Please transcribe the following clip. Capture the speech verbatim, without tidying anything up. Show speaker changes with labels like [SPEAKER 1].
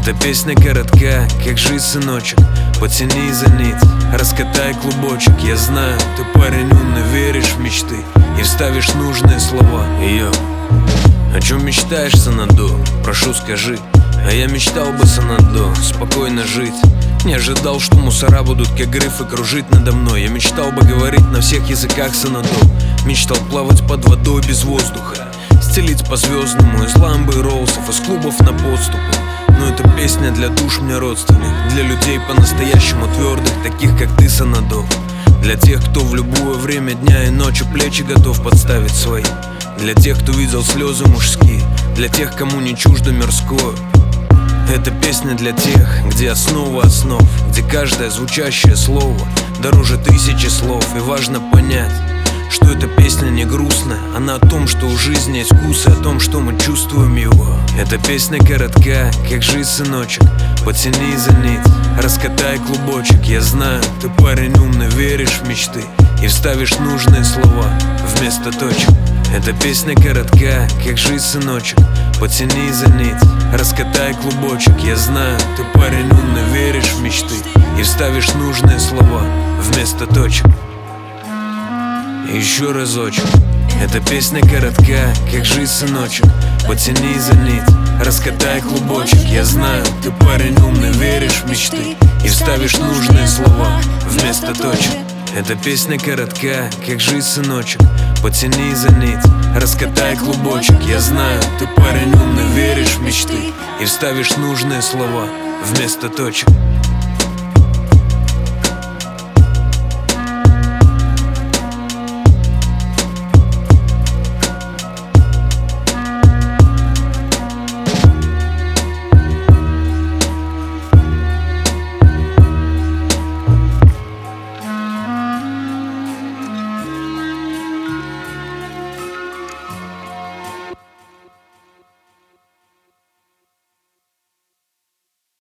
[SPEAKER 1] Эта песня коротка, как жизнь, сыночек. Потяни за нить, раскатай клубочек. Я знаю, ты парень умный, веришь в мечты и вставишь нужные слова. Йо, о чем мечтаешь, Санадо? Прошу, скажи. А я мечтал бы, Санадо, спокойно жить. Не ожидал, что мусора будут как грифы кружить надо мной. Я мечтал бы говорить на всех языках, Санадо. Мечтал плавать под водой без воздуха, стелить по звездному из ламбы и роусов, из клубов на подступы. Но эта песня для душ мне родственных, для людей по-настоящему твердых, таких как ты, Санадо. Для тех, кто в любое время дня и ночи плечи готов подставить свои. Для тех, кто видел слезы мужские, для тех, кому не чуждо мирское. Эта песня для тех, где основа основ, где каждое звучащее слово дороже тысячи слов. И важно понять, что эта песня не грустная, она о том, что у жизни есть вкус, и о том, что мы чувствуем его. Эта песня коротка, как жизнь, сыночек. Потяни за нить, раскатай клубочек. Я знаю, ты парень умный, веришь в мечты и вставишь нужные слова вместо точек. Эта песня коротка, как жизнь, сыночек. Потяни за нить, раскатай клубочек. Я знаю, ты парень умный, веришь в мечты и вставишь нужные слова вместо точек. Еще разочек. Эта песня коротка, как жизнь, сыночек. Потяни за нить, раскатай клубочек. Я знаю, ты парень умный, веришь в мечты и вставишь нужные слова вместо точек. Эта песня коротка, как жизнь, сыночек. Потяни за нить, раскатай клубочек. Я знаю, ты парень умный, веришь в мечты и вставишь нужные слова вместо точек.